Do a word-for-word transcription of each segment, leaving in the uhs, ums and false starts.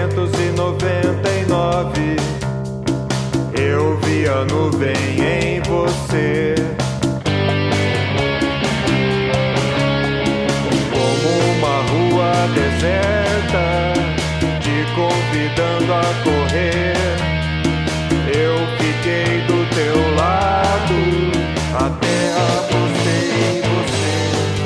novecentos e noventa e nove, eu vi a nuvem em você. Como uma rua deserta, te convidando a correr, eu fiquei do teu lado até apostei em você.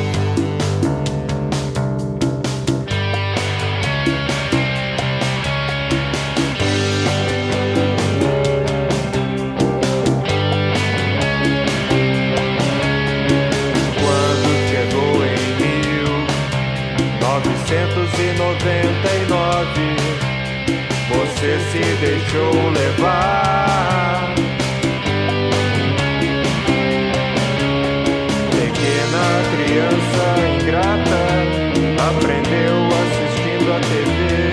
novecentos e noventa e nove, você se deixou levar. Pequena criança ingrata, aprendeu assistindo a T V.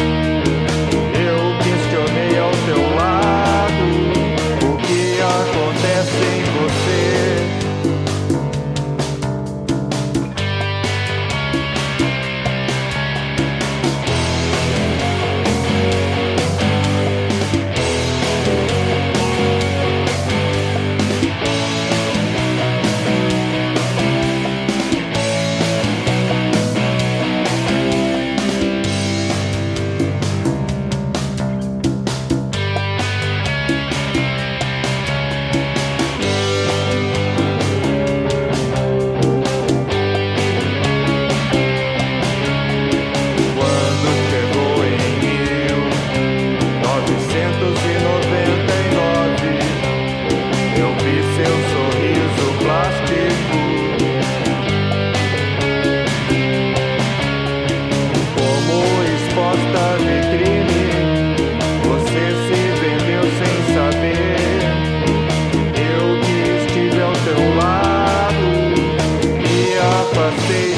Eu questionei ao teu lado o que acontece em você. Stay